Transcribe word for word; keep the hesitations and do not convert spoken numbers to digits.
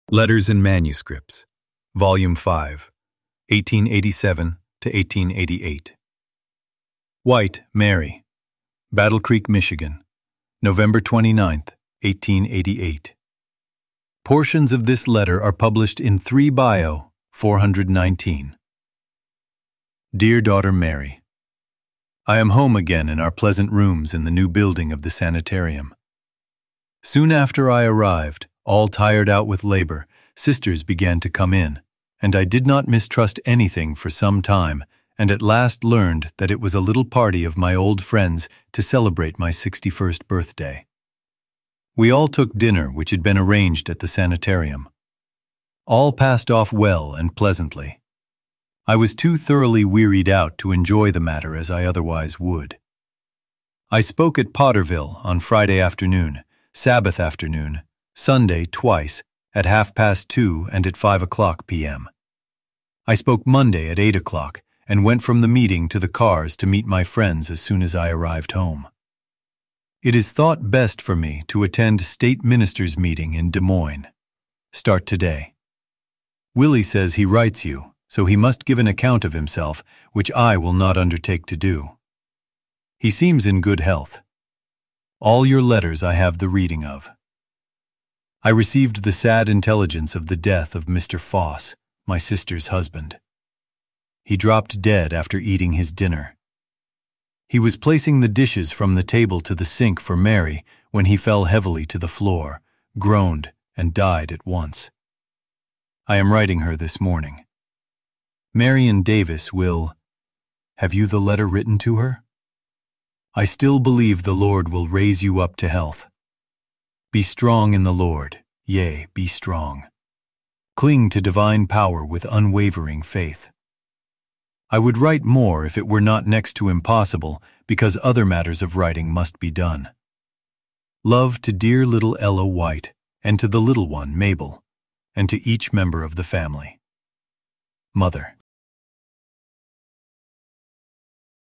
Letters and Manuscripts, Volume five, eighteen eighty-seven to eighteen eighty-eight. White, Mary, Battle Creek, Michigan, November twenty-ninth, eighteen eighty-eight. Portions of this letter are published in three Bio, four hundred nineteen. Dear Daughter Mary, I am home again in our pleasant rooms in the new building of the sanitarium. Soon after I arrived, all tired out with labor, sisters began to come in, and I did not mistrust anything for some time, and at last learned that it was a little party of my old friends to celebrate my sixty-first birthday. We all took dinner which had been arranged at the sanitarium. All passed off well and pleasantly. I was too thoroughly wearied out to enjoy the matter as I otherwise would. I spoke at Potterville on Friday afternoon, Sabbath afternoon, Sunday twice, at half past two and at five o'clock p m I spoke Monday at eight o'clock and went from the meeting to the cars to meet my friends as soon as I arrived home. It is thought best for me to attend State Ministers' meeting in Des Moines. Start today. Willie says he writes you, so he must give an account of himself, which I will not undertake to do. He seems in good health. All your letters I have the reading of. I received the sad intelligence of the death of Mister Foss, my sister's husband. He dropped dead after eating his dinner. He was placing the dishes from the table to the sink for Mary when he fell heavily to the floor, groaned, and died at once. I am writing her this morning. Marion Davis will... Have you the letter written to her? I still believe the Lord will raise you up to health. Be strong in the Lord, yea, be strong. Cling to divine power with unwavering faith. I would write more if it were not next to impossible, because other matters of writing must be done. Love to dear little Ella White, and to the little one, Mabel, and to each member of the family. Mother.